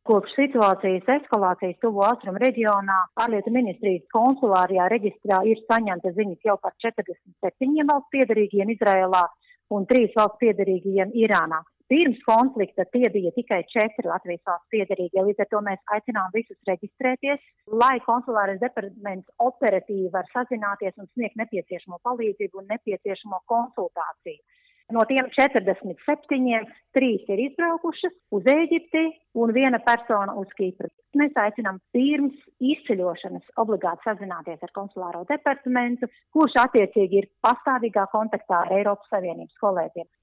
Kopš situācijas eskalācijas tuvo austrumu reģionā ārlietu ministrijas konsulārajā reģistrā ir saņemta ziņas jau par 47 valsts piederīgiem Izrēlā un 3 valsts piederīgiem Irānā. Pirms konflikta tie bija tikai 4 Latvijas valsts piederīgie, līdz ar to mēs aicinām visus reģistrēties, lai konsulārais departaments operatīvi var sazināties un sniegt nepieciešamo palīdzību un nepieciešamo konsultāciju. No tiem 47, 3 ir izbraukušas uz Ēģipti un 1 persona uz Kipru. Mēs aicinām pirms izceļošanas obligāti sazināties ar konsulāro departamentu, kurš attiecīgi ir pastāvīgā kontaktā ar Eiropas Savienības kolēģiem.